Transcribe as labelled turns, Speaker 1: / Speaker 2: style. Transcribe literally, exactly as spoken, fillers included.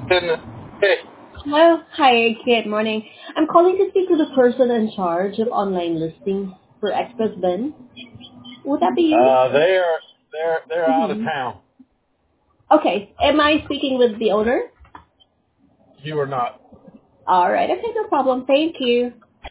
Speaker 1: Hey.
Speaker 2: Hello. Hi, good morning. I'm calling to speak to the person in charge of online listings for Express Bin. Would that be you?
Speaker 1: Uh, they're they're they're out of
Speaker 2: Mm-hmm.
Speaker 1: town.
Speaker 2: Okay. Am I speaking with the owner?
Speaker 1: You are not.
Speaker 2: All right. Okay, no problem. Thank you.